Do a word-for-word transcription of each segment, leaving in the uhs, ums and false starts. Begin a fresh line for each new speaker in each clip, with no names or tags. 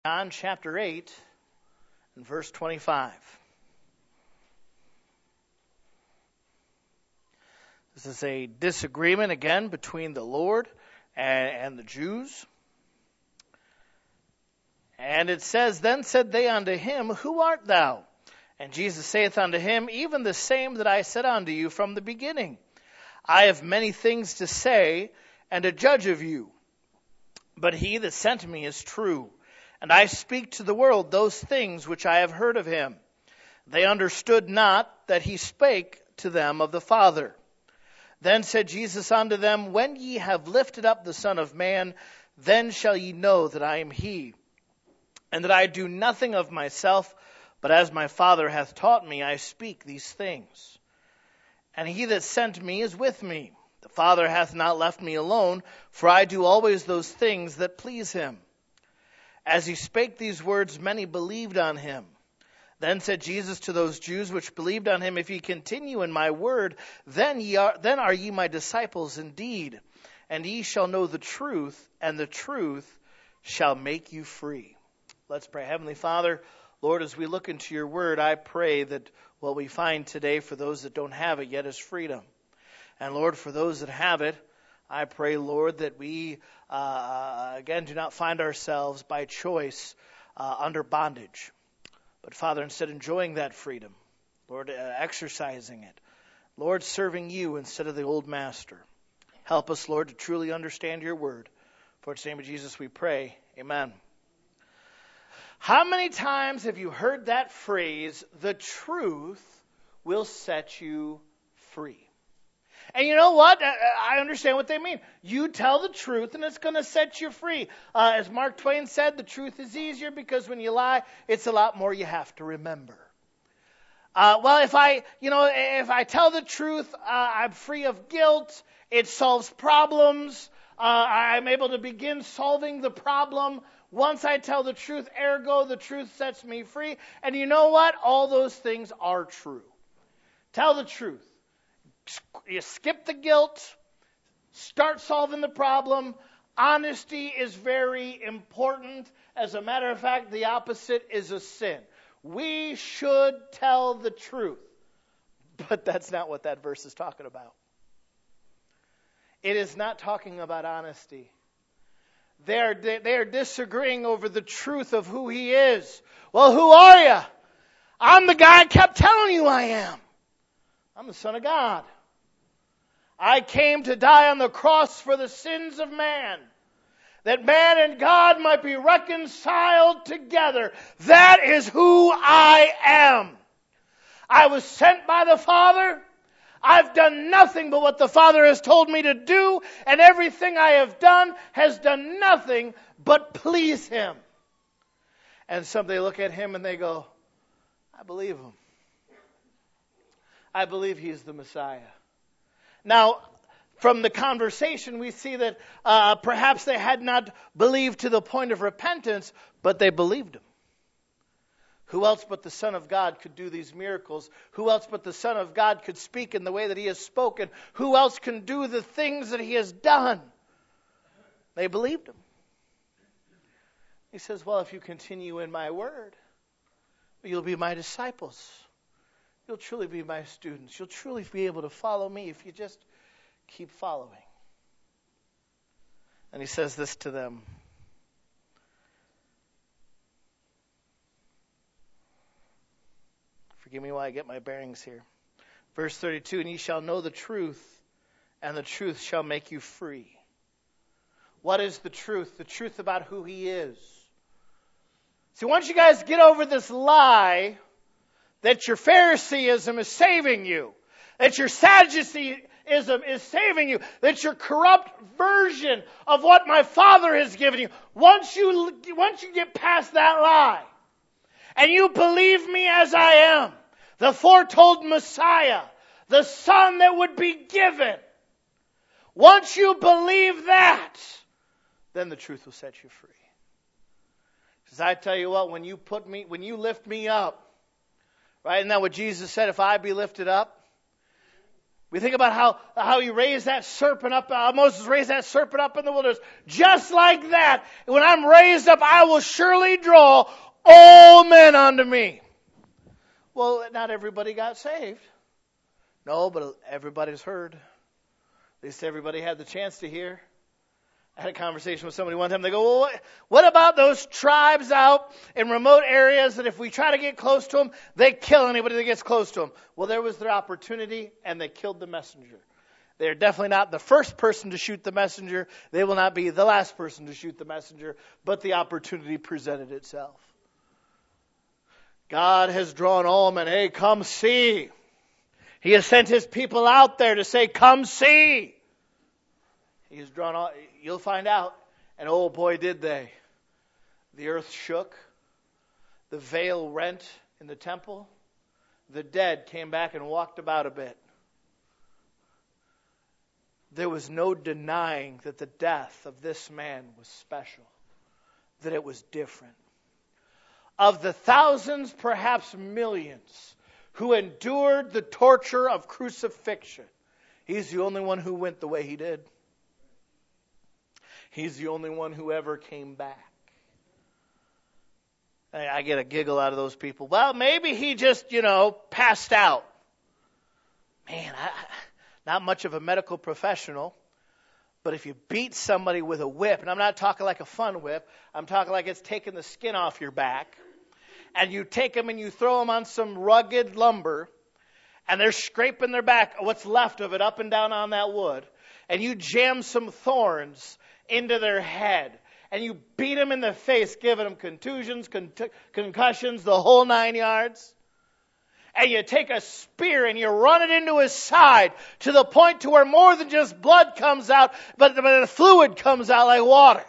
John chapter eight and verse twenty-five. This is a disagreement again between the Lord and, and the Jews. And it says, Then said they unto him, Who art thou? And Jesus saith unto him, Even the same that I said unto you from the beginning. I have many things to say, and to judge of you. But he that sent me is true, and I speak to the world those things which I have heard of him. They understood not that he spake to them of the Father. Then said Jesus unto them, When ye have lifted up the Son of Man, then shall ye know that I am he, and that I do nothing of myself, but as my Father hath taught me, I speak these things. And he that sent me is with me. The Father hath not left me alone, for I do always those things that please him. As he spake these words, many believed on him. Then said Jesus to those Jews which believed on him, If ye continue in my word, then ye are then are ye my disciples indeed, and ye shall know the truth, and the truth shall make you free. Let's pray. Heavenly Father, Lord, as we look into your word, I pray that what we find today for those that don't have it yet is freedom. And Lord, for those that have it, I pray, Lord, that we, uh, again, do not find ourselves by choice uh, under bondage. But, Father, instead enjoying that freedom, Lord, uh, exercising it, Lord, serving you instead of the old master. Help us, Lord, to truly understand your word. For its name of Jesus we pray. Amen. How many times have you heard that phrase, the truth will set you free? And you know what? I understand what they mean. You tell the truth and it's going to set you free. Uh, as Mark Twain said, the truth is easier because when you lie, it's a lot more you have to remember. Uh, well, if I, you know, if I tell the truth, uh, I'm free of guilt. It solves problems. Uh, I'm able to begin solving the problem. Once I tell the truth, ergo, the truth sets me free. And you know what? All those things are true. Tell the truth. You skip the guilt, start solving the problem. Honesty is very important. As a matter of fact, the opposite is a sin. We should tell the truth. But that's not what that verse is talking about. It is not talking about honesty. They are, they are disagreeing over the truth of who he is. Well, who are you? I'm the guy I kept telling you I am. I'm the Son of God. I came to die on the cross for the sins of man, that man and God might be reconciled together. That is who I am. I was sent by the Father. I've done nothing but what the Father has told me to do, and everything I have done has done nothing but please him. And some they look at him and they go, I believe him. I believe he's the Messiah. Now, from the conversation, we see that uh, perhaps they had not believed to the point of repentance, but they believed him. Who else but the Son of God could do these miracles? Who else but the Son of God could speak in the way that he has spoken? Who else can do the things that he has done? They believed him. He says, well, if you continue in my word, you'll be my disciples. You'll truly be my students. You'll truly be able to follow me if you just keep following. And he says this to them. Forgive me while I get my bearings here. Verse thirty-two, and ye shall know the truth, and the truth shall make you free. What is the truth? The truth about who he is. See, once you guys get over this lie that your Phariseeism is saving you, that your Sadduceeism is saving you, that your corrupt version of what my Father has given you, once you, once you get past that lie, and you believe me as I am, the foretold Messiah, the Son that would be given, once you believe that, then the truth will set you free. Because I tell you what, when you put me, when you lift me up, right? Isn't that what Jesus said? If I be lifted up, We think about how, how he raised that serpent up, uh, Moses raised that serpent up in the wilderness. Just like that, when I'm raised up, I will surely draw all men unto me. Well, not everybody got saved. No, but everybody's heard. At least everybody had the chance to hear. I had a conversation with somebody one time. They go, well, what, what about those tribes out in remote areas that if we try to get close to them, they kill anybody that gets close to them? Well, there was their opportunity, and they killed the messenger. They're definitely not the first person to shoot the messenger. They will not be the last person to shoot the messenger, but the opportunity presented itself. God has drawn all men. Hey, come see. He has sent his people out there to say, come see. He has drawn all, you'll find out. And oh boy, did they. The earth shook. The veil rent in the temple. The dead came back and walked about a bit. There was no denying that the death of this man was special. That it was different. Of the thousands, perhaps millions, who endured the torture of crucifixion, he's the only one who went the way he did. He's the only one who ever came back. I get a giggle out of those people. Well, maybe he just, you know, passed out. Man, I, not much of a medical professional, but if you beat somebody with a whip, and I'm not talking like a fun whip, I'm talking like it's taking the skin off your back, and you take them and you throw them on some rugged lumber, and they're scraping their back, what's left of it, up and down on that wood, and you jam some thorns into their head, and you beat them in the face, giving them contusions, con- concussions, the whole nine yards, and you take a spear and you run it into his side to the point to where more than just blood comes out, but the fluid comes out like water.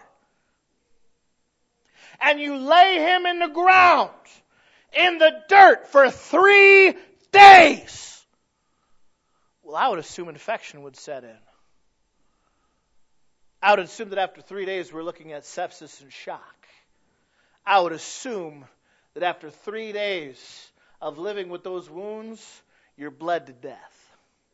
And you lay him in the ground, in the dirt for three days. Well, I would assume infection would set in. I would assume that after three days we're looking at sepsis and shock. I would assume that after three days of living with those wounds, you're bled to death.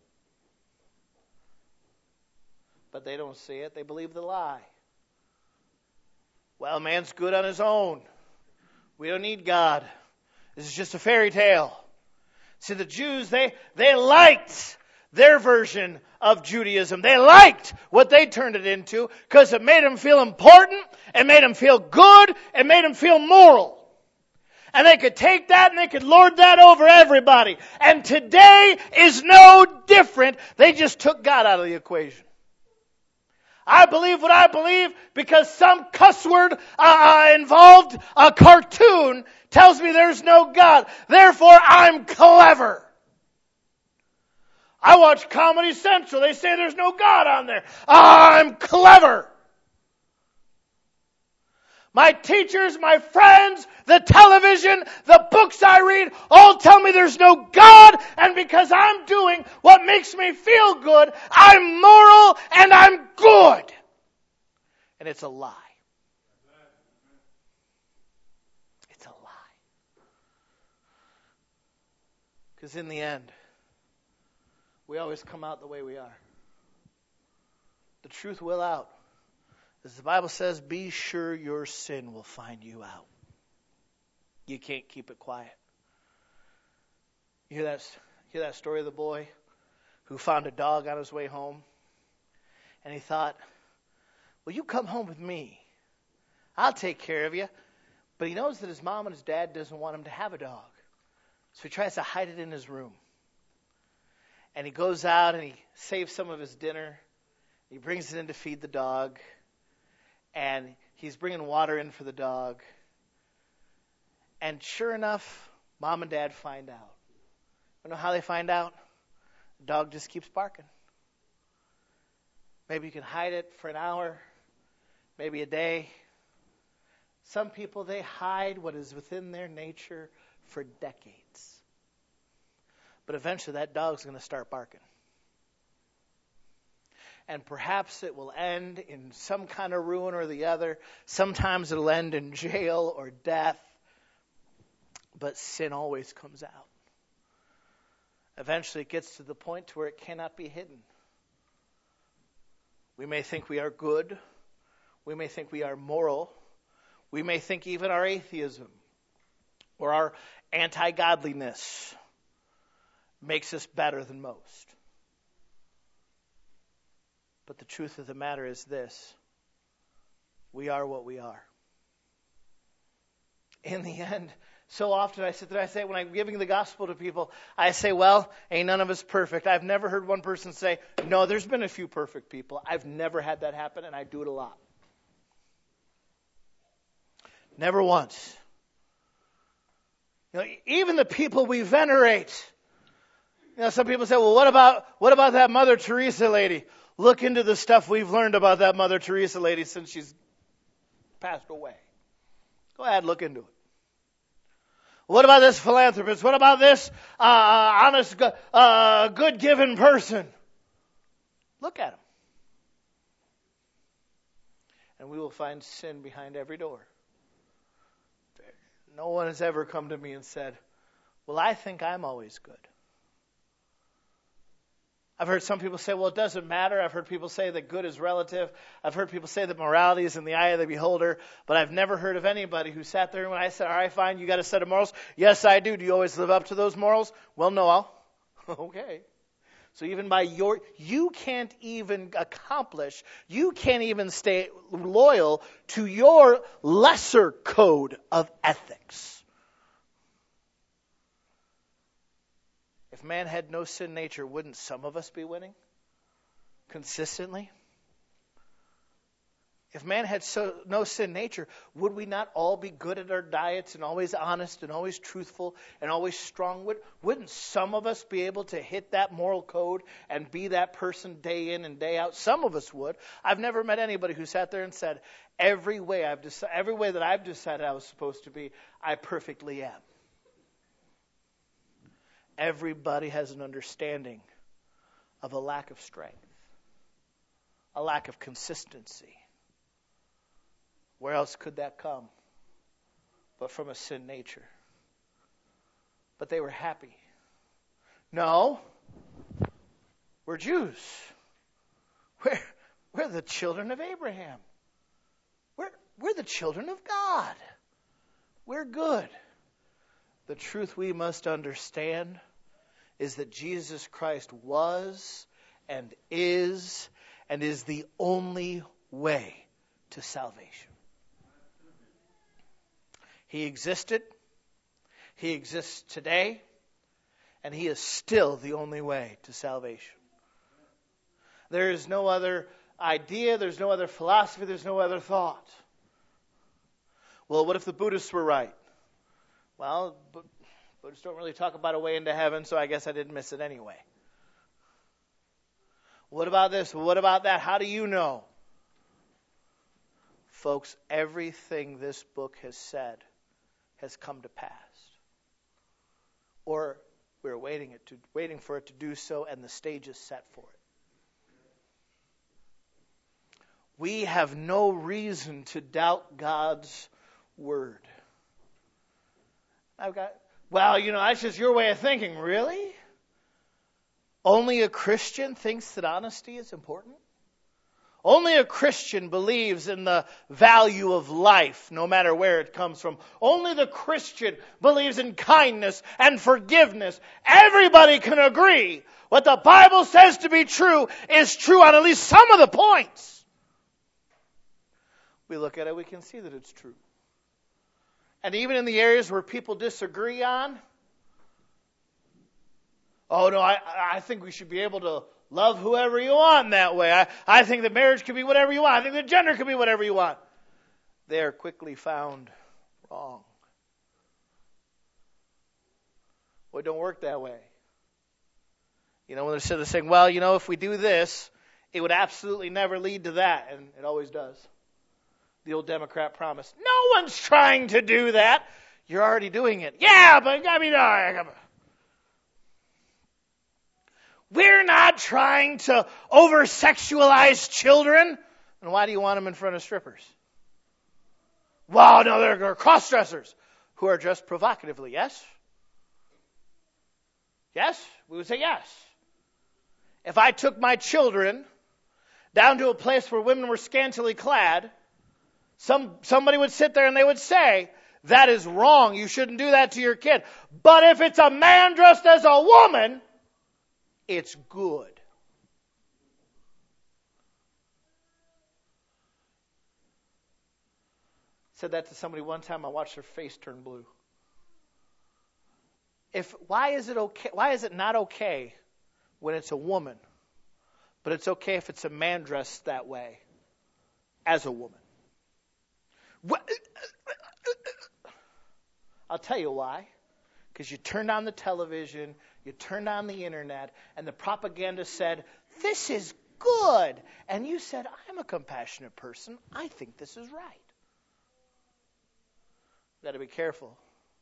But they don't see it. They believe the lie. Well, man's good on his own. We don't need God. This is just a fairy tale. See, the Jews, they, they liked their version of Judaism. They liked what they turned it into because it made them feel important, it made them feel good, it made them feel moral. And they could take that and they could lord that over everybody. And today is no different. They just took God out of the equation. I believe what I believe because some cuss word uh, involved a cartoon tells me there's no God. Therefore, I'm clever. I watch Comedy Central. They say there's no God on there. I'm clever. My teachers, my friends, the television, the books I read all tell me there's no God. And because I'm doing what makes me feel good, I'm moral and I'm good. And it's a lie. It's a lie. Because in the end, we always come out the way we are. The truth will out. As the Bible says, be sure your sin will find you out. You can't keep it quiet. You hear that, hear that story of the boy who found a dog on his way home? And he thought, well, you come home with me. I'll take care of you. But he knows that his mom and his dad doesn't want him to have a dog. So he tries to hide it in his room. And he goes out and he saves some of his dinner. He brings it in to feed the dog. And he's bringing water in for the dog. And sure enough, mom and dad find out. You know how they find out? The dog just keeps barking. Maybe you can hide it for an hour, maybe a day. Some people, they hide what is within their nature for decades. But eventually that dog's going to start barking. And perhaps it will end in some kind of ruin or the other. Sometimes it'll end in jail or death. But sin always comes out. eventually it gets to the point to where it cannot be hidden. We may think we are good. We may think we are moral. We may think even our atheism or our anti-godliness makes us better than most. But the truth of the matter is this: we are what we are. In the end, so often I sit there, I say, when I'm giving the gospel to people, I say, well, ain't none of us perfect. I've never heard one person say, no, there's been a few perfect people. I've never had that happen, and I do it a lot. Never once. You know, even the people we venerate. You know, some people say, well, what about what about that Mother Teresa lady? Look into the stuff we've learned about that Mother Teresa lady since she's passed away. Go ahead, look into it. What about this philanthropist? What about this uh, honest, uh, good-given person? Look at him. And we will find sin behind every door. No one has ever come to me and said, well, I think I'm always good. I've heard some people say, well, it doesn't matter. I've heard people say that good is relative. I've heard people say that morality is in the eye of the beholder. But I've never heard of anybody who sat there and when I said, all right, fine, you got a set of morals? Yes, I do. Do you always live up to those morals? Well, no, I'll. Okay. So even by your, you can't even accomplish, you can't even stay loyal to your lesser code of ethics. If man had no sin nature, wouldn't some of us be winning consistently? If man had so, no sin nature, would we not all be good at our diets and always honest and always truthful and always strong? Would, wouldn't some of us be able to hit that moral code and be that person day in and day out? Some of us would. I've never met anybody who sat there and said, every way I've deci- every way that I've decided I was supposed to be, I perfectly am. Everybody has an understanding of a lack of strength, a lack of consistency. Where else could that come but from a sin nature? But they were happy. No, we're Jews. We're, we're the children of Abraham. We're, we're the children of God. We're good. The truth we must understand is that Jesus Christ was and is and is the only way to salvation. He existed, he exists today, and he is still the only way to salvation. There is no other idea, there's no other philosophy, there's no other thought. Well, what if the Buddhists were right? Well, but Buddhists don't really talk about a way into heaven, so I guess I didn't miss it anyway. What about this? What about that? How do you know? Folks, everything this book has said has come to pass. Or we're waiting, it to, waiting for it to do so, and the stage is set for it. We have no reason to doubt God's word. I've got, well, you know, that's just your way of thinking. Really? Only a Christian thinks that honesty is important? Only a Christian believes in the value of life, no matter where it comes from. Only the Christian believes in kindness and forgiveness. Everybody can agree what the Bible says to be true is true on at least some of the points. We look at it, we can see that it's true. And even in the areas where people disagree on, oh no, I, I think we should be able to love whoever you want in that way. I, I think that marriage could be whatever you want. I think that gender could be whatever you want. They are quickly found wrong. Well, it don't work that way. You know, when they're sort of saying, well, you know, if we do this, it would absolutely never lead to that. And it always does. The old Democrat promise. No one's trying to do that. You're already doing it. Yeah, but I mean, uh, we're not trying to over-sexualize children. And why do you want them in front of strippers? Well, no, they're cross-dressers who are dressed provocatively, yes? Yes? We would say yes. If I took my children down to a place where women were scantily clad, some somebody would sit there and they would say, that is wrong. You shouldn't do that to your kid. But if it's a man dressed as a woman, it's good. Said that to somebody one time. I watched their face turn blue. If why is it okay? Why is it not okay when it's a woman, but it's okay if it's a man dressed that way as a woman? What? I'll tell you why. Because you turned on the television, you turned on the internet, and the propaganda said, this is good. And you said, I'm a compassionate person. I think this is right. You've got to be careful.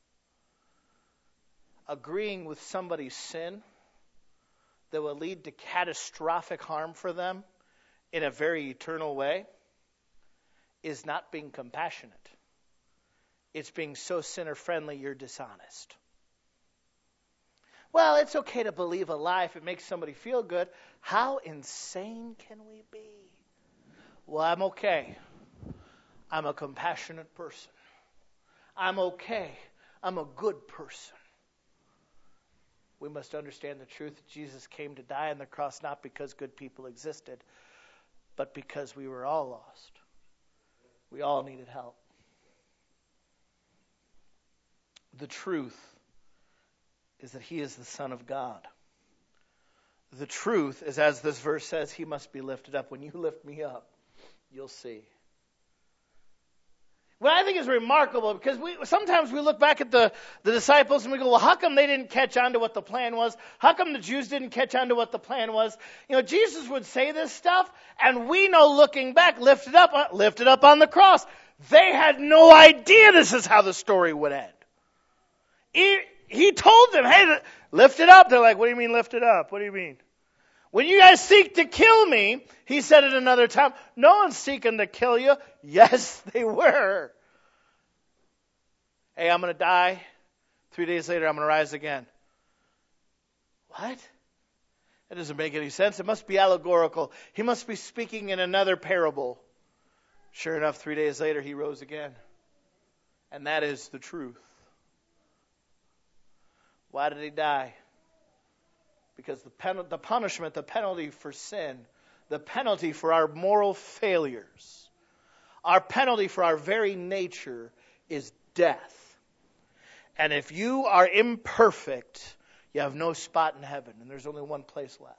Agreeing with somebody's sin that will lead to catastrophic harm for them in a very eternal way is not being compassionate. It's being so sinner-friendly you're dishonest. Well, it's okay to believe a lie if it makes somebody feel good. How insane can we be? Well, I'm okay. I'm a compassionate person. I'm okay. I'm a good person. We must understand the truth that Jesus came to die on the cross not because good people existed, but because we were all lost. We all needed help. The truth is that he is the Son of God. The truth is, as this verse says, he must be lifted up. When you lift me up, you'll see. What I think is remarkable, because we sometimes we look back at the, the disciples and we go, well, how come they didn't catch on to what the plan was? How come the Jews didn't catch on to what the plan was? You know, Jesus would say this stuff, and we know looking back, lift it up, lift it up on the cross. They had no idea this is how the story would end. He, he told them, hey, lift it up. They're like, what do you mean lift it up? What do you mean? When you guys seek to kill me, he said it another time, no one's seeking to kill you. Yes, they were. Hey, I'm going to die. Three days later, I'm going to rise again. What? That doesn't make any sense. It must be allegorical. He must be speaking in another parable. Sure enough, three days later, he rose again. And that is the truth. Why did he die? Because the, pen- the punishment, the penalty for sin, the penalty for our moral failures, our penalty for our very nature is death. And if you are imperfect, you have no spot in heaven, and there's only one place left.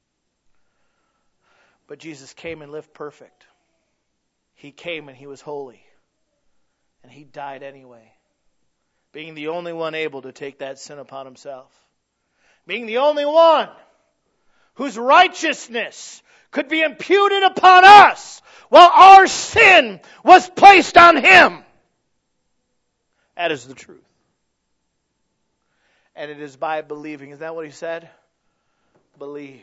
But Jesus came and lived perfect. He came and he was holy. And he died anyway, being the only one able to take that sin upon himself. Being the only one whose righteousness could be imputed upon us while our sin was placed on him. That is the truth. And it is by believing. Is that what he said? Believe.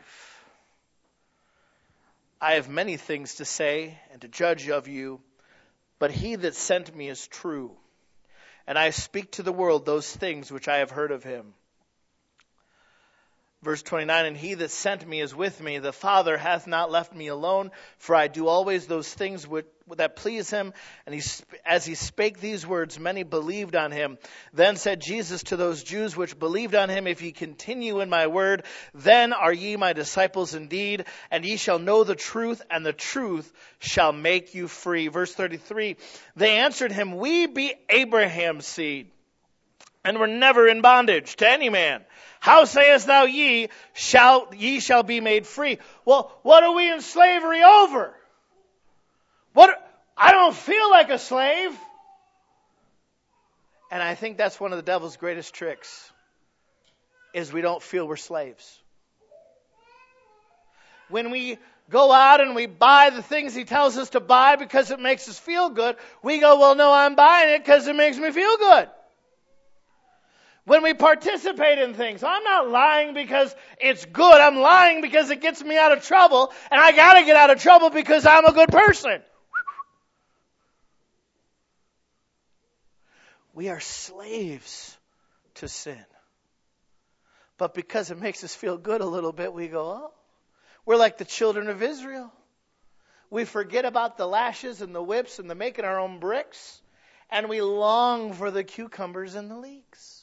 I have many things to say and to judge of you, but he that sent me is true. And I speak to the world those things which I have heard of him. Verse twenty-nine, and he that sent me is with me. The Father hath not left me alone, for I do always those things which, that please him. And he, as he spake these words, many believed on him. Then said Jesus to those Jews which believed on him, if ye continue in my word, then are ye my disciples indeed, and ye shall know the truth, and the truth shall make you free. Verse thirty-three, they answered him, we be Abraham's seed, and were never in bondage to any man. How sayest thou ye, shall ye shall be made free? Well, what are we in slavery over? What? I don't feel like a slave. And I think that's one of the devil's greatest tricks, is we don't feel we're slaves. When we go out and we buy the things he tells us to buy because it makes us feel good, we go, well, no, I'm buying it because it makes me feel good. When we participate in things, I'm not lying because it's good. I'm lying because it gets me out of trouble, and I got to get out of trouble because I'm a good person. We are slaves to sin. But because it makes us feel good a little bit, we go, oh, we're like the children of Israel. We forget about the lashes and the whips and the making our own bricks, and we long for the cucumbers and the leeks.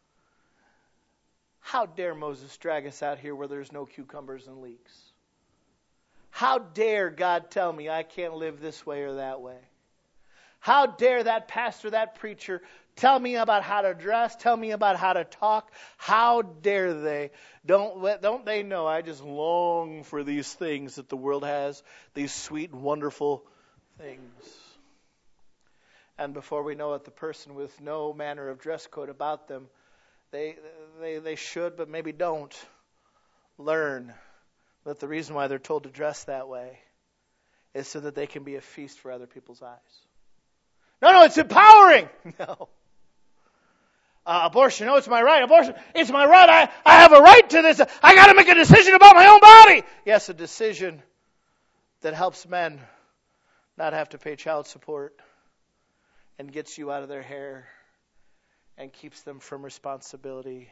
How dare Moses drag us out here where there's no cucumbers and leeks? How dare God tell me I can't live this way or that way? How dare that pastor, that preacher, tell me about how to dress, tell me about how to talk? How dare they? Don't, don't they know I just long for these things that the world has, these sweet, wonderful things. And before we know it, the person with no manner of dress code about them, they, they, they should, but maybe don't, learn that the reason why they're told to dress that way is so that they can be a feast for other people's eyes. No, no, it's empowering. No. Uh, abortion, no, it's my right. Abortion, it's my right. I, I have a right to this. I got to make a decision about my own body. Yes, a decision that helps men not have to pay child support and gets you out of their hair and keeps them from responsibility.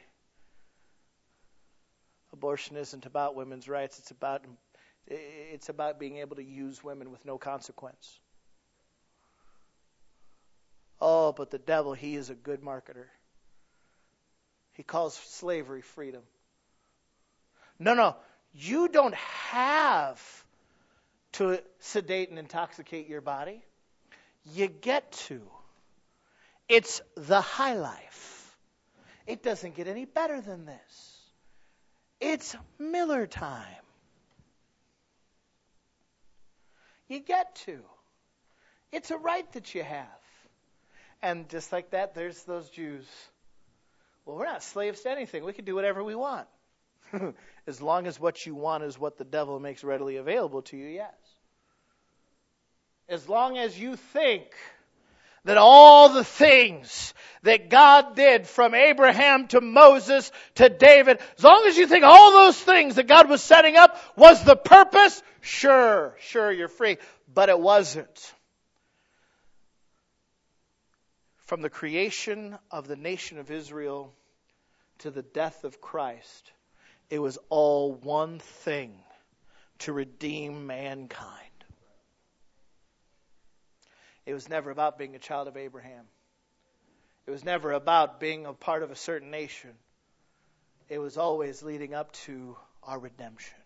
Abortion isn't about women's rights. It's about it's about being able to use women with no consequence. Oh, but the devil, he is a good marketer. He calls slavery freedom. No, no, you don't have to sedate and intoxicate your body. You get to. It's the high life. It doesn't get any better than this. It's Miller time. You get to. It's a right that you have. And just like that, there's those Jews. Well, we're not slaves to anything. We can do whatever we want. As long as what you want is what the devil makes readily available to you, yes. As long as you think that all the things that God did from Abraham to Moses to David, as long as you think all those things that God was setting up was the purpose, sure, sure, you're free. But it wasn't. From the creation of the nation of Israel to the death of Christ, it was all one thing: to redeem mankind. It was never about being a child of Abraham. It was never about being a part of a certain nation. It was always leading up to our redemption.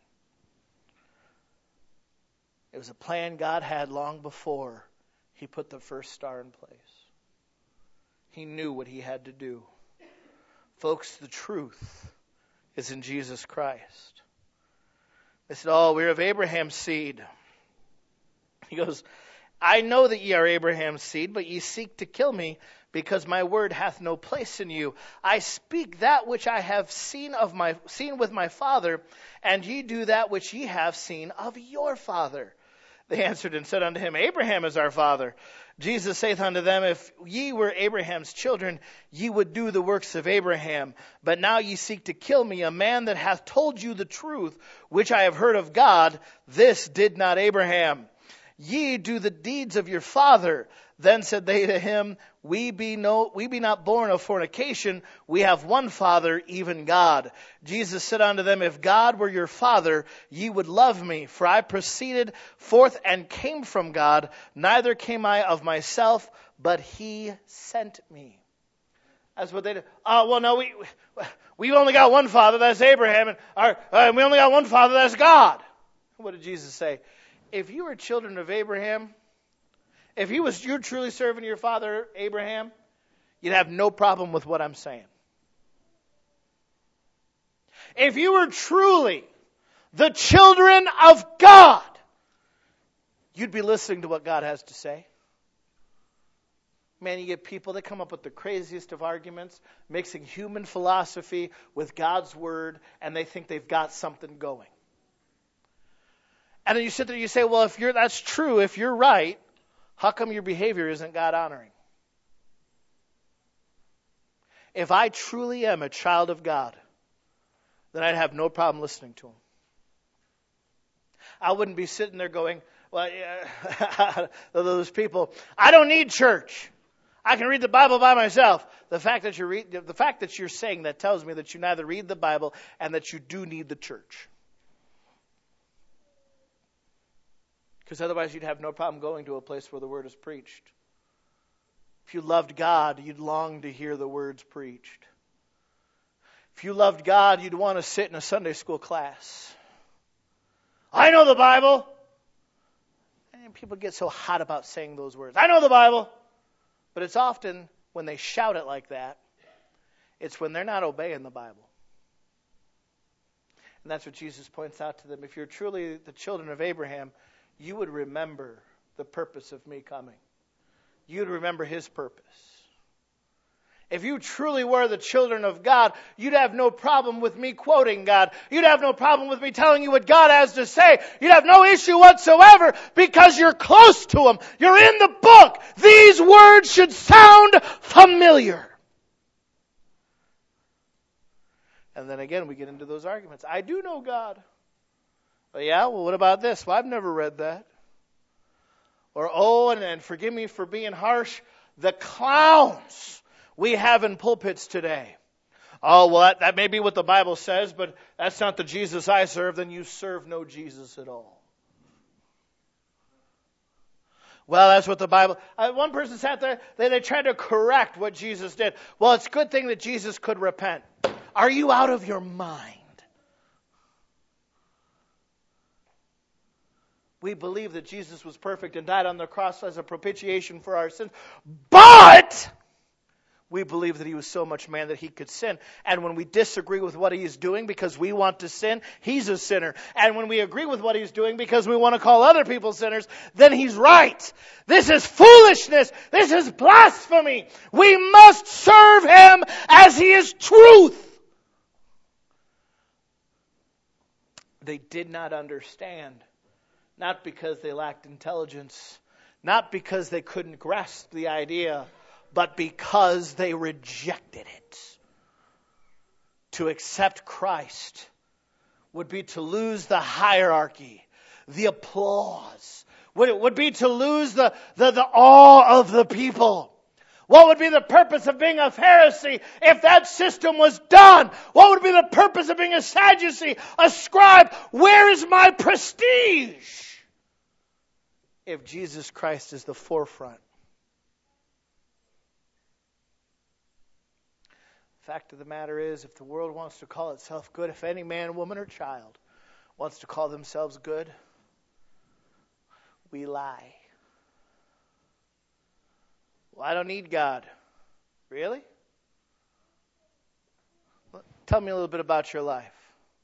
It was a plan God had long before He put the first star in place. He knew what He had to do. Folks, the truth is in Jesus Christ. They said, oh, we're of Abraham's seed. He goes, I know that ye are Abraham's seed, but ye seek to kill me, because my word hath no place in you. I speak that which I have seen of my seen with my father, and ye do that which ye have seen of your father. They answered and said unto him, Abraham is our father. Jesus saith unto them, If ye were Abraham's children, ye would do the works of Abraham. But now ye seek to kill me, a man that hath told you the truth, which I have heard of God. This did not Abraham. Ye do the deeds of your father. Then said they to him, We be no, we be not born of fornication. We have one Father, even God. Jesus said unto them, If God were your Father, ye would love me, for I proceeded forth and came from God. Neither came I of myself, but He sent me. That's what they do. Oh, well, no, we we only got one Father, that's Abraham, and our, uh, we only got one Father, that's God. What did Jesus say? If you were children of Abraham, if he was you truly serving your father Abraham, you'd have no problem with what I'm saying. If you were truly the children of God, you'd be listening to what God has to say. Man, you get people that come up with the craziest of arguments, mixing human philosophy with God's word, and they think they've got something going. And then you sit there and you say, well, if you're that's true, if you're right, how come your behavior isn't God-honoring? If I truly am a child of God, then I'd have no problem listening to Him. I wouldn't be sitting there going, well, yeah, those people, I don't need church. I can read the Bible by myself. The fact that you read, the fact that you're saying that tells me that you neither read the Bible and that you do need the church. Because otherwise you'd have no problem going to a place where the word is preached. If you loved God, you'd long to hear the words preached. If you loved God, you'd want to sit in a Sunday school class. I know the Bible. And people get so hot about saying those words. I know the Bible. But it's often when they shout it like that, it's when they're not obeying the Bible. And that's what Jesus points out to them. If you're truly the children of Abraham, you would remember the purpose of me coming. You'd remember his purpose. If you truly were the children of God, you'd have no problem with me quoting God. You'd have no problem with me telling you what God has to say. You'd have no issue whatsoever because you're close to him. You're in the book. These words should sound familiar. And then again, we get into those arguments. I do know God. But yeah, well, what about this? Well, I've never read that. Or, oh, and, and forgive me for being harsh, the clowns we have in pulpits today. Oh, well, that, that may be what the Bible says, but that's not the Jesus I serve. Then you serve no Jesus at all. Well, that's what the Bible... Uh, one person sat there, they, they tried to correct what Jesus did. Well, it's a good thing that Jesus could repent. Are you out of your mind? We believe that Jesus was perfect and died on the cross as a propitiation for our sins. But we believe that he was so much man that he could sin. And when we disagree with what he is doing because we want to sin, he's a sinner. And when we agree with what he's doing because we want to call other people sinners, then he's right. This is foolishness. This is blasphemy. We must serve him as he is truth. They did not understand. Not because they lacked intelligence, not because they couldn't grasp the idea, but because they rejected it. To accept Christ would be to lose the hierarchy, the applause, would it would be to lose the, the, the awe of the people. What would be the purpose of being a Pharisee if that system was done? What would be the purpose of being a Sadducee, a scribe? Where is my prestige? If Jesus Christ is the forefront. The fact of the matter is, if the world wants to call itself good, if any man, woman, or child wants to call themselves good, we lie. Well, I don't need God. Really? Well, tell me a little bit about your life.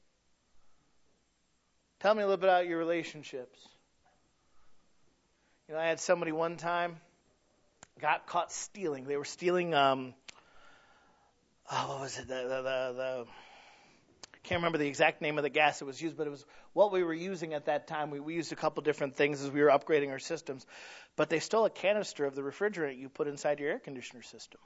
Tell me a little bit about your relationships. You know, I had somebody one time got caught stealing. They were stealing, um, oh, what was it? The, the, the, the, I can't remember the exact name of the gas that was used, but it was what we were using at that time. We, we used a couple different things as we were upgrading our systems. But they stole a canister of the refrigerant you put inside your air conditioner system.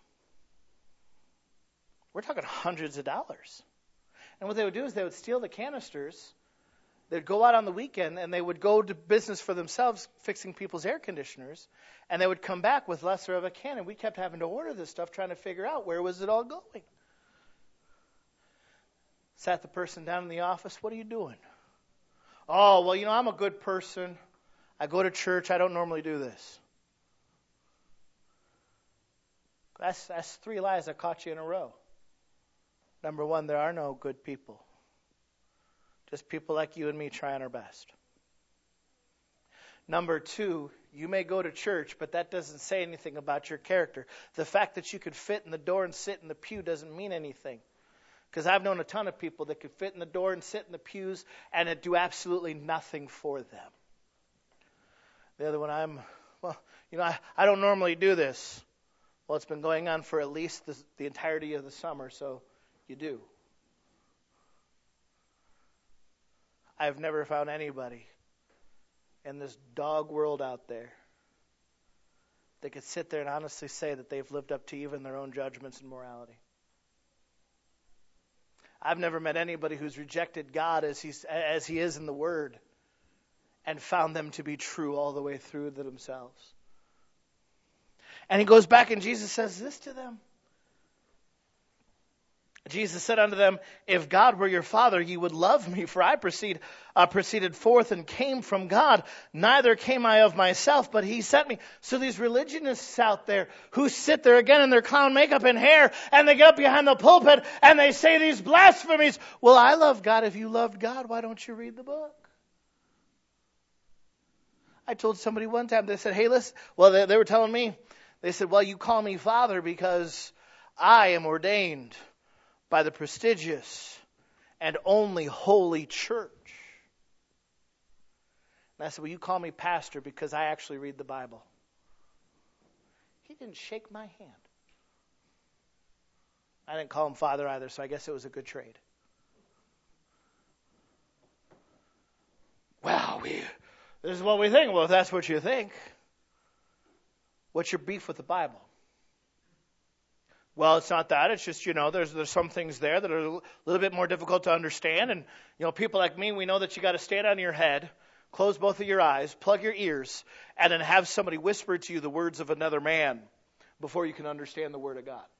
We're talking hundreds of dollars. And what they would do is they would steal the canisters. They'd go out on the weekend and they would go to business for themselves fixing people's air conditioners. And they would come back with lesser of a can. And we kept having to order this stuff trying to figure out where was it all going. Sat the person down in the office. What are you doing? Oh, well, you know, I'm a good person. I go to church. I don't normally do this. That's, that's three lies I caught you in a row. Number one, there are no good people. Just people like you and me trying our best. Number two, you may go to church, but that doesn't say anything about your character. The fact that you could fit in the door and sit in the pew doesn't mean anything. Because I've known a ton of people that could fit in the door and sit in the pews and it do absolutely nothing for them. The other one, I'm, well, you know, I, I don't normally do this. Well, it's been going on for at least the, the entirety of the summer, so you do. I've never found anybody in this dog world out there that could sit there and honestly say that they've lived up to even their own judgments and morality. I've never met anybody who's rejected God as he's, as he is in the Word and found them to be true all the way through themselves. And he goes back and Jesus says this to them. Jesus said unto them, if God were your Father, ye would love me, for I proceed, uh, proceeded forth and came from God. Neither came I of myself, but he sent me. So these religionists out there who sit there again in their clown makeup and hair, and they get up behind the pulpit and they say these blasphemies. Well, I love God. If you loved God, why don't you read the book? I told somebody one time, they said, hey, listen, well, they, they were telling me, they said, well, you call me Father because I am ordained by the prestigious and only holy church. And I said, well, you call me pastor because I actually read the Bible. He didn't shake my hand. I didn't call him Father either, so I guess it was a good trade. Well, we, this is what we think. Well, if that's what you think, what's your beef with the Bible? Well, it's not that. It's just, you know, there's there's some things there that are a little bit more difficult to understand. And, you know, people like me, we know that you got to stand on your head, close both of your eyes, plug your ears, and then have somebody whisper to you the words of another man before you can understand the Word of God.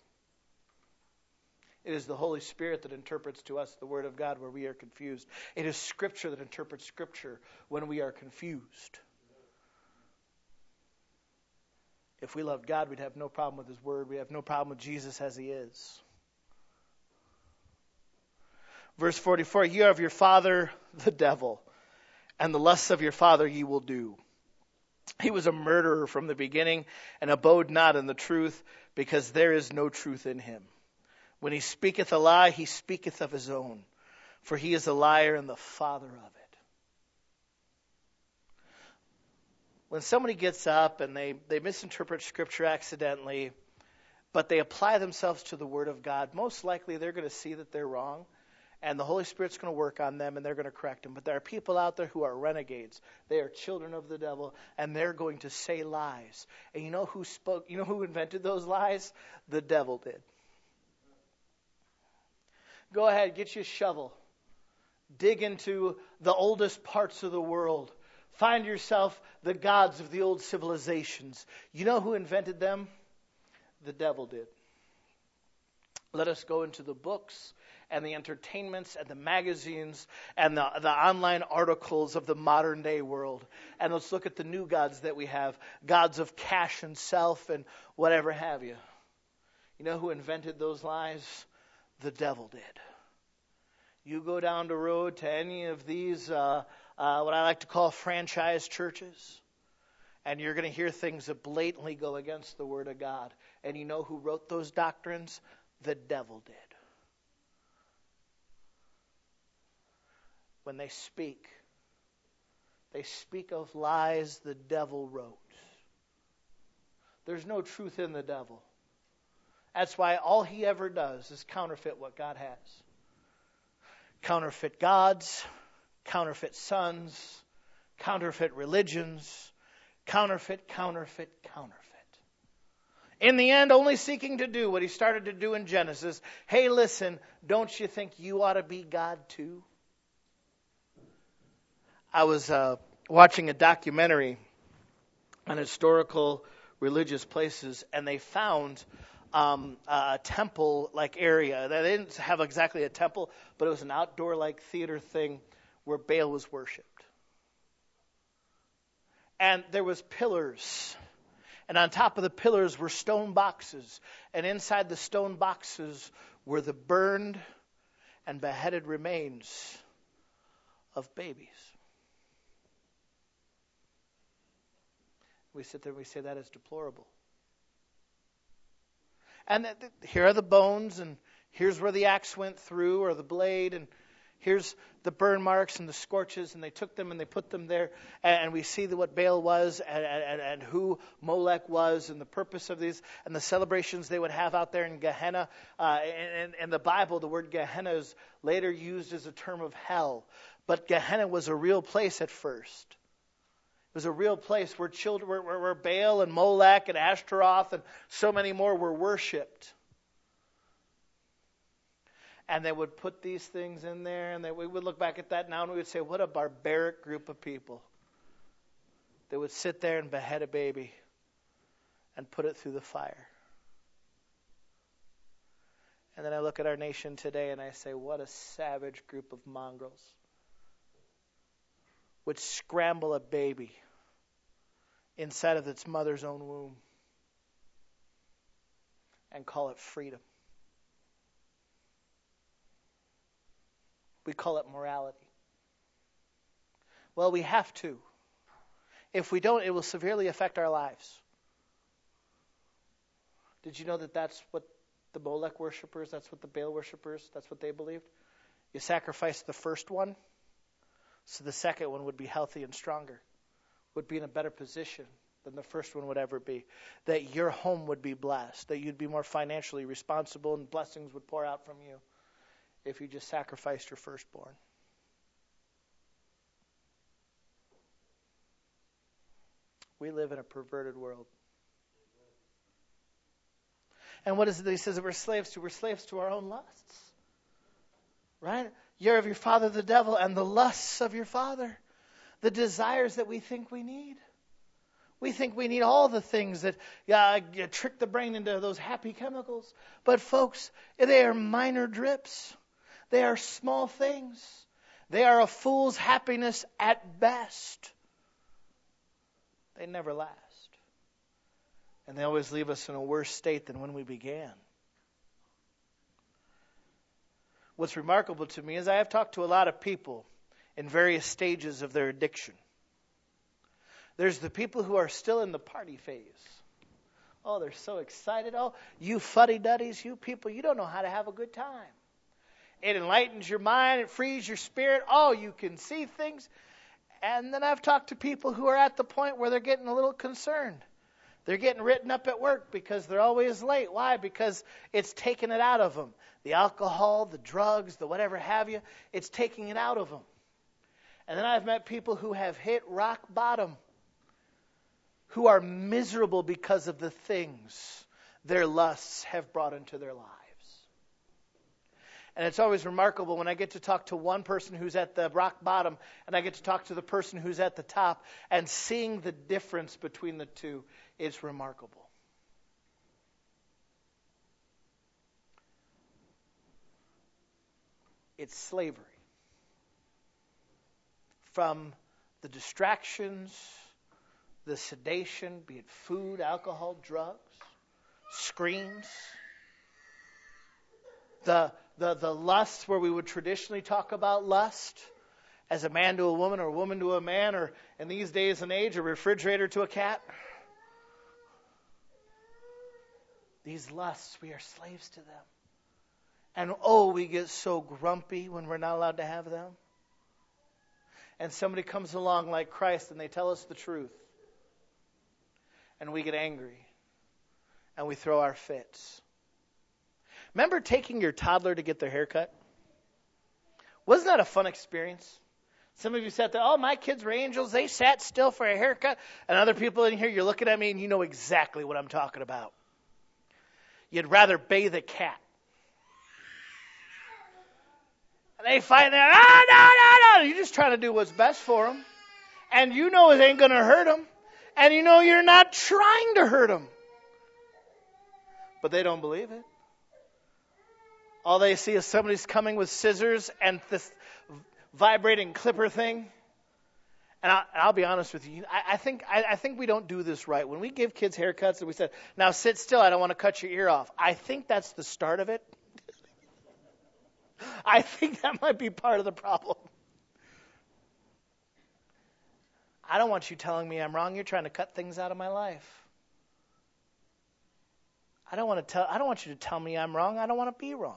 It is the Holy Spirit that interprets to us the Word of God where we are confused. It is Scripture that interprets Scripture when we are confused. If we loved God, we'd have no problem with His Word. We have no problem with Jesus as He is. Verse forty-four, ye are of your father, the devil, and the lusts of your father ye will do. He was a murderer from the beginning, and abode not in the truth, because there is no truth in him. When he speaketh a lie, he speaketh of his own, for he is a liar and the father of it. When somebody gets up and they, they misinterpret Scripture accidentally, but they apply themselves to the Word of God, most likely they're going to see that they're wrong, and the Holy Spirit's going to work on them, and they're going to correct them. But there are people out there who are renegades. They are children of the devil, and they're going to say lies. And you know who spoke? You know who invented those lies? The devil did. Go ahead, get you a shovel. Dig into the oldest parts of the world. Find yourself the gods of the old civilizations. You know who invented them? The devil did. Let us go into the books and the entertainments and the magazines and the, the online articles of the modern day world. And let's look at the new gods that we have. Gods of cash and self and whatever have you. You know who invented those lies? The devil did. You go down the road to any of these uh, Uh, what I like to call franchise churches. And you're going to hear things that blatantly go against the Word of God. And you know who wrote those doctrines? The devil did. When they speak, they speak of lies the devil wrote. There's no truth in the devil. That's why all he ever does is counterfeit what God has. Counterfeit gods, counterfeit sons, counterfeit religions, counterfeit, counterfeit, counterfeit. In the end, only seeking to do what he started to do in Genesis. Hey, listen, don't you think you ought to be God too? I was uh, watching a documentary on historical religious places, and they found um, a temple-like area. They didn't have exactly a temple, but it was an outdoor-like theater thing where Baal was worshipped. And there was pillars. And on top of the pillars were stone boxes. And inside the stone boxes were the burned and beheaded remains of babies. We sit there and we say that is deplorable. And here are the bones, and here's where the axe went through, or the blade, and here's the burn marks and the scorches, and they took them and they put them there, and we see what Baal was and, and, and who Molech was and the purpose of these and the celebrations they would have out there in Gehenna. Uh, in, in the Bible, the word Gehenna is later used as a term of hell, but Gehenna was a real place at first. It was a real place where children, where, where Baal and Molech and Ashtaroth and so many more were worshipped. And they would put these things in there, and they, we would look back at that now and we would say, what a barbaric group of people. They would sit there and behead a baby and put it through the fire. And then I look at our nation today and I say, what a savage group of mongrels would scramble a baby inside of its mother's own womb and call it freedom. We call it morality. Well, we have to. If we don't, it will severely affect our lives. Did you know that that's what the Molech worshipers, that's what the Baal worshipers, that's what they believed? You sacrifice the first one, so the second one would be healthy and stronger, would be in a better position than the first one would ever be. That your home would be blessed, that you'd be more financially responsible and blessings would pour out from you if you just sacrificed your firstborn. We live in a perverted world. And what is it that he says that we're slaves to? We're slaves to our own lusts. Right? You're of your father the devil, and the lusts of your father. The desires that we think we need. We think we need all the things that uh, trick the brain into those happy chemicals. But folks, they are minor drips. They are small things. They are a fool's happiness at best. They never last. And they always leave us in a worse state than when we began. What's remarkable to me is I have talked to a lot of people in various stages of their addiction. There's the people who are still in the party phase. Oh, they're so excited. Oh, you fuddy-duddies, you people, you don't know how to have a good time. It enlightens your mind. It frees your spirit. Oh, you can see things. And then I've talked to people who are at the point where they're getting a little concerned. They're getting written up at work because they're always late. Why? Because it's taking it out of them. The alcohol, the drugs, the whatever have you, it's taking it out of them. And then I've met people who have hit rock bottom, who are miserable because of the things their lusts have brought into their lives. And it's always remarkable when I get to talk to one person who's at the rock bottom and I get to talk to the person who's at the top, and seeing the difference between the two is remarkable. It's slavery. From the distractions, the sedation, be it food, alcohol, drugs, screens, the The, the lust where we would traditionally talk about lust as a man to a woman or a woman to a man, or in these days and age, a refrigerator to a cat. These lusts, we are slaves to them. And oh, we get so grumpy when we're not allowed to have them. And somebody comes along like Christ and they tell us the truth. And we get angry. And we throw our fits. Remember taking your toddler to get their hair cut? Wasn't that a fun experience? Some of you sat there, oh, my kids were angels. They sat still for a haircut. And other people in here, you're looking at me and you know exactly what I'm talking about. You'd rather bathe a cat. And they find out, ah, no, no, no. You're just trying to do what's best for them. And you know it ain't going to hurt them. And you know you're not trying to hurt them. But they don't believe it. All they see is somebody's coming with scissors and this vibrating clipper thing. And, I, and I'll be honest with you, I, I think I, I think we don't do this right. When we give kids haircuts and we said, now sit still, I don't want to cut your ear off. I think that's the start of it. I think that might be part of the problem. I don't want you telling me I'm wrong. You're trying to cut things out of my life. I don't want to tell I don't want you to tell me I'm wrong. I don't want to be wrong.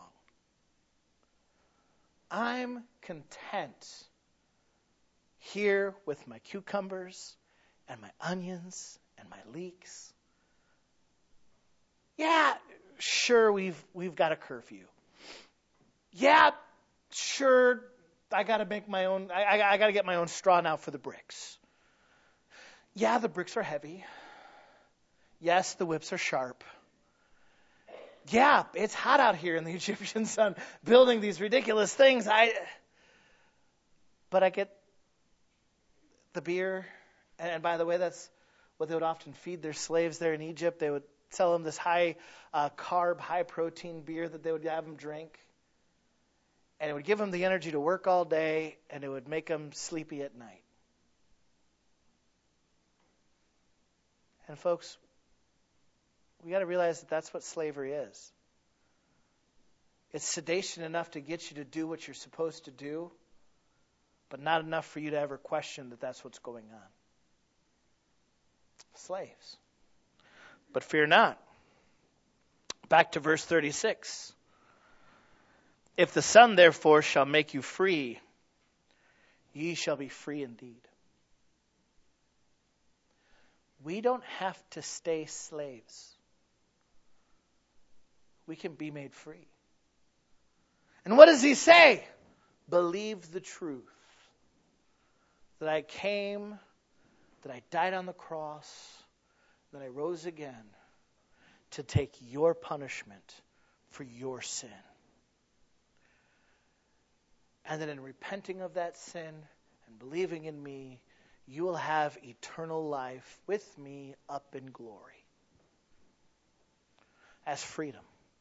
I'm content here with my cucumbers and my onions and my leeks. Yeah, sure, we've we've got a curfew. Yeah, sure, I got to make my own. I, I, I got to get my own straw now for the bricks. Yeah, the bricks are heavy. Yes, the whips are sharp. Yeah, it's hot out here in the Egyptian sun, building these ridiculous things. I, but I get the beer, and by the way, that's what they would often feed their slaves there in Egypt. They would sell them this high uh, carb, high protein beer that they would have them drink. And it would give them the energy to work all day, and it would make them sleepy at night. And folks, we got to realize that that's what slavery is. It's sedation enough to get you to do what you're supposed to do, but not enough for you to ever question that that's what's going on. Slaves. But fear not. Back to verse thirty-six. If the Son therefore shall make you free, ye shall be free indeed. We don't have to stay slaves. We can be made free. And what does he say? Believe the truth. That I came, that I died on the cross, that I rose again to take your punishment for your sin. And that in repenting of that sin and believing in me, you will have eternal life with me up in glory. As freedom.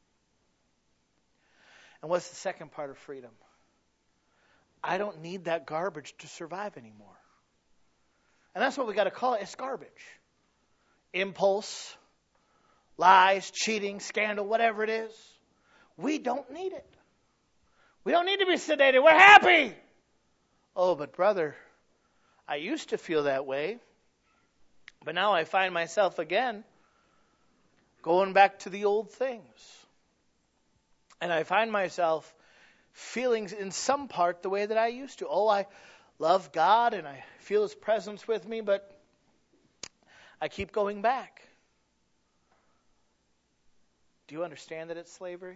And what's the second part of freedom? I don't need that garbage to survive anymore. And that's what we got to call it. It's garbage. Impulse, lies, cheating, scandal, whatever it is. We don't need it. We don't need to be sedated. We're happy. Oh, but brother, I used to feel that way. But now I find myself again going back to the old things. And I find myself feeling in some part the way that I used to. Oh, I love God and I feel His presence with me, but I keep going back. Do you understand that it's slavery?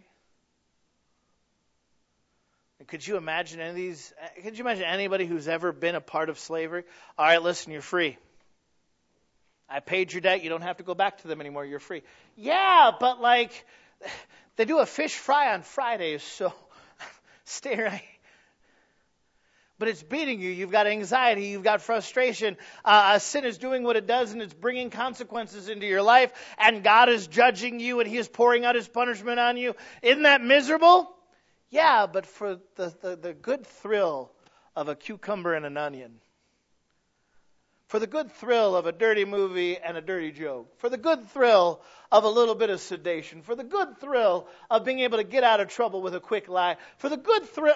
Could you imagine any of these? Could you imagine anybody who's ever been a part of slavery? All right, listen, you're free. I paid your debt. You don't have to go back to them anymore. You're free. Yeah, but like, they do a fish fry on Fridays, so stay right. But it's beating you. You've got anxiety. You've got frustration. Uh, sin is doing what it does, and it's bringing consequences into your life. And God is judging you, and He is pouring out His punishment on you. Isn't that miserable? Yeah, but for the, the, the good thrill of a cucumber and an onion. For the good thrill of a dirty movie and a dirty joke. For the good thrill of a little bit of sedation. For the good thrill of being able to get out of trouble with a quick lie. For the good thrill...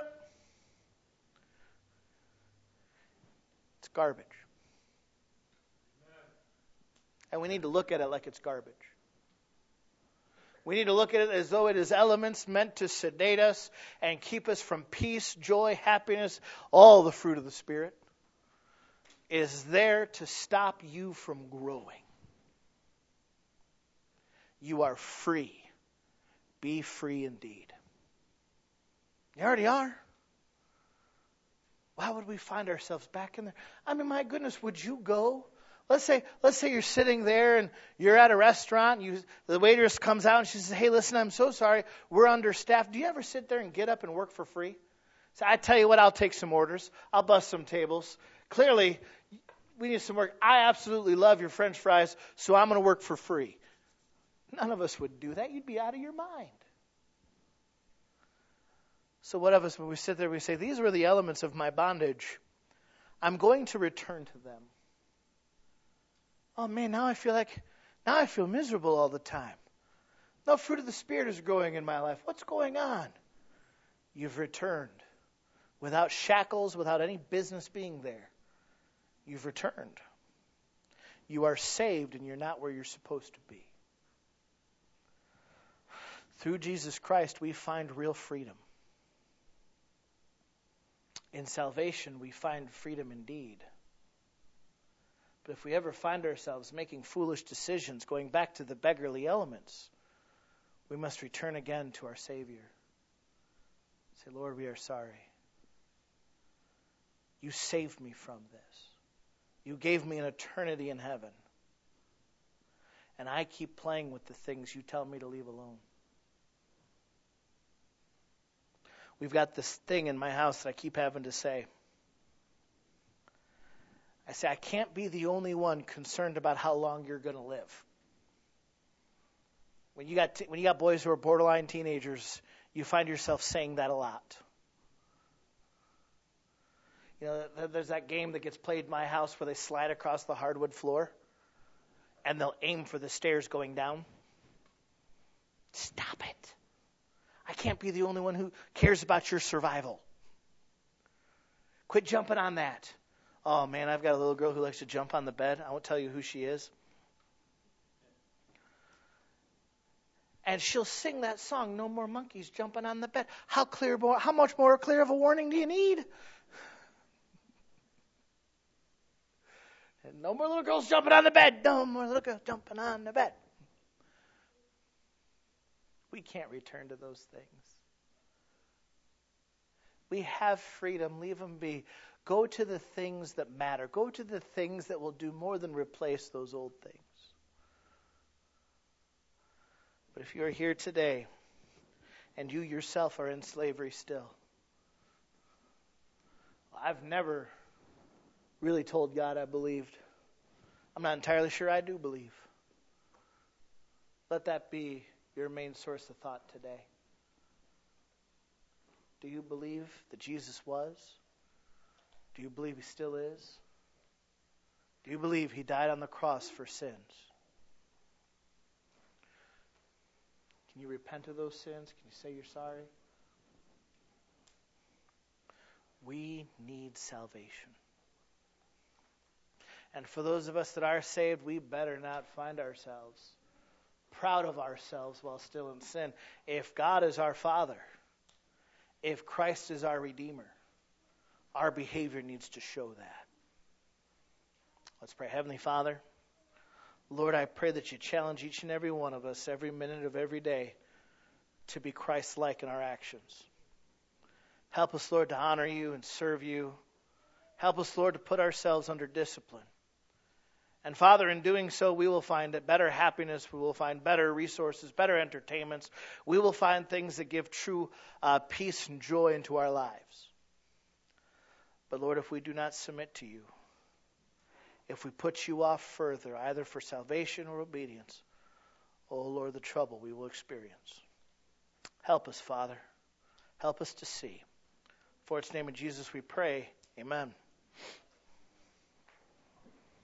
It's garbage. And we need to look at it like it's garbage. We need to look at it as though it is elements meant to sedate us and keep us from peace, joy, happiness, all the fruit of the Spirit. It is there to stop you from growing. You are free. Be free indeed. You already are. Why would we find ourselves back in there? I mean, my goodness, would you go? Let's say, let's say you're sitting there and you're at a restaurant. You, the waitress comes out and she says, "Hey, listen, I'm so sorry. We're understaffed." Do you ever sit there and get up and work for free? So I tell you what, I'll take some orders. I'll bust some tables. Clearly, we need some work. I absolutely love your French fries, so I'm going to work for free. None of us would do that. You'd be out of your mind. So what of us, when we sit there, we say, these were the elements of my bondage. I'm going to return to them. Oh man, now I feel like, now I feel miserable all the time. No fruit of the Spirit is growing in my life. What's going on? You've returned. Without shackles, without any business being there. You've returned. You are saved and you're not where you're supposed to be. Through Jesus Christ, we find real freedom. In salvation, we find freedom indeed. But if we ever find ourselves making foolish decisions, going back to the beggarly elements, we must return again to our Savior. Say, Lord, we are sorry. You saved me from this. You gave me an eternity in heaven. And I keep playing with the things you tell me to leave alone. We've got this thing in my house that I keep having to say. I say, I can't be the only one concerned about how long you're going to live. When you got t- when you got boys who are borderline teenagers, you find yourself saying that a lot. You know, there's that game that gets played in my house where they slide across the hardwood floor and they'll aim for the stairs going down. Stop it. I can't be the only one who cares about your survival. Quit jumping on that. Oh, man, I've got a little girl who likes to jump on the bed. I won't tell you who she is. And she'll sing that song, No More Monkeys Jumping on the Bed. How clear, how much more clear of a warning do you need? And no more little girls jumping on the bed. No more little girls jumping on the bed. We can't return to those things. We have freedom. Leave them be. Go to the things that matter. Go to the things that will do more than replace those old things. But if you're here today and you yourself are in slavery still, I've never really told God I believed. I'm not entirely sure I do believe. Let that be your main source of thought today. Do you believe that Jesus was? Do you believe he still is? Do you believe he died on the cross for sins? Can you repent of those sins? Can you say you're sorry? We need salvation. And for those of us that are saved, we better not find ourselves proud of ourselves while still in sin. If God is our Father, if Christ is our Redeemer, our behavior needs to show that. Let's pray. Heavenly Father, Lord, I pray that you challenge each and every one of us every minute of every day to be Christ-like in our actions. Help us, Lord, to honor you and serve you. Help us, Lord, to put ourselves under discipline. And Father, in doing so, we will find better happiness. We will find better resources, better entertainments. We will find things that give true uh, peace and joy into our lives. But Lord, if we do not submit to you, if we put you off further, either for salvation or obedience, oh Lord, the trouble we will experience. Help us, Father. Help us to see. For its name of Jesus we pray. Amen.